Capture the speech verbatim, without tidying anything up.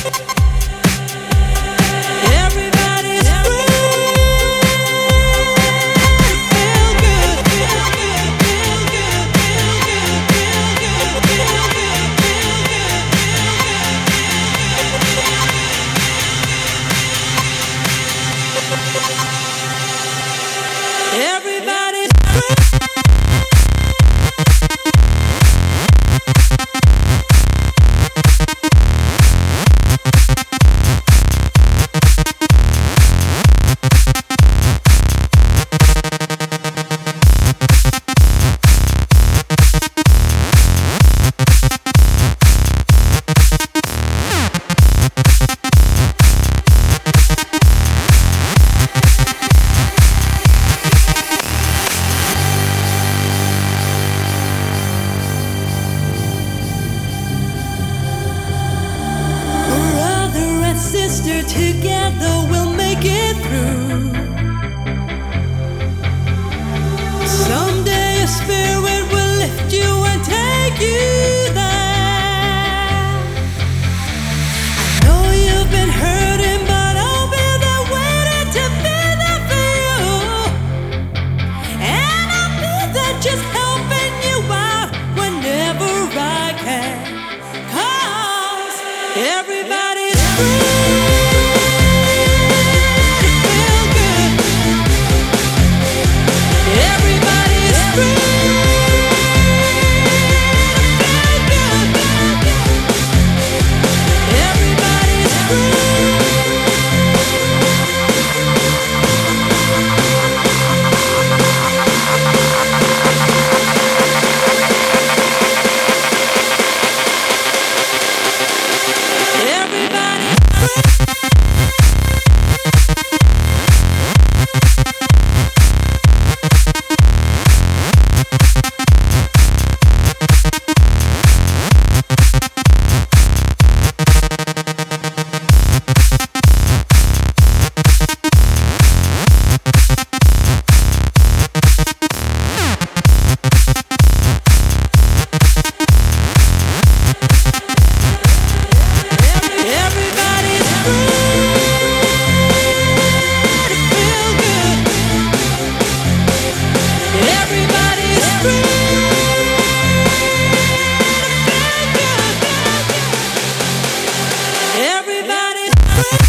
Everybody's free. Sister, together we'll make it through. Someday a spirit will lift you and take you there. I know you've been hurting, but I'll be there waiting to be there for you. And I'll be there just helping you out whenever I can. 'Cause everybody's free. Everybody's free.